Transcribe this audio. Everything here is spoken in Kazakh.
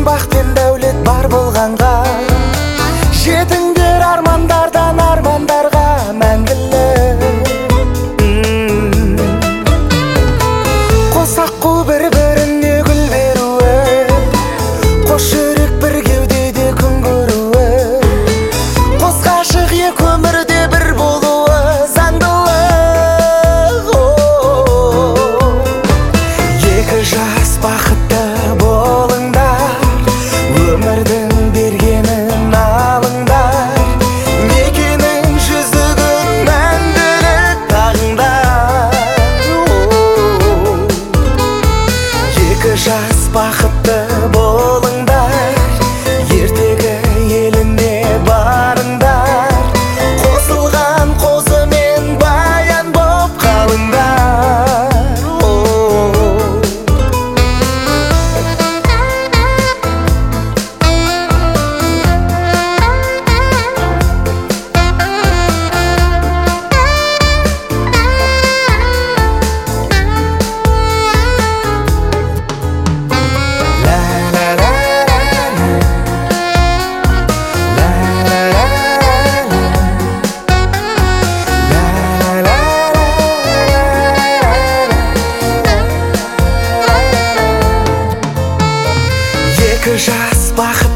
бақ пен дәулет бар болғанға, жетіңдер армандардан армандарға мәңгілік. Қос аққу бір-біріне гүл беруі, қос жүрек бір кеудеде күн көруі, қос ғашық екі өмірде бір болуы заңдылық. Екі жас бақытты болыңдар, өмірдің бергенін алыңдар, некенің жүзігін мәңгілік тағыңдар. Екі жас бақытты болыңдар, ертегі еліне барыңдар, қосылған қозымен баян боп қалыңдар. Екі жас бақыт